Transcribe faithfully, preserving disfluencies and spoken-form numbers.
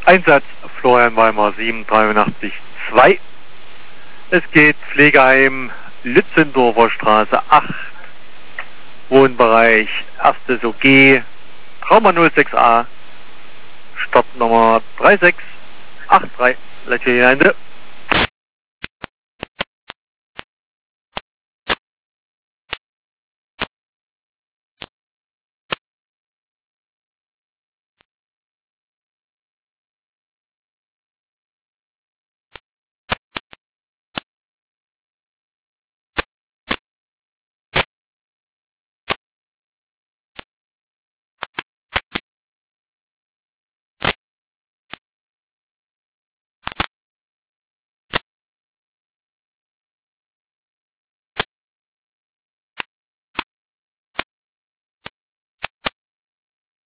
Einsatz Florian Weimar sieben dreiundachtzig zwei. Es geht Pflegeheim Lützendorfer Straße acht, Wohnbereich erstes O G, Trauma null sechs A, Startnummer drei sechs acht drei. Leute hinein.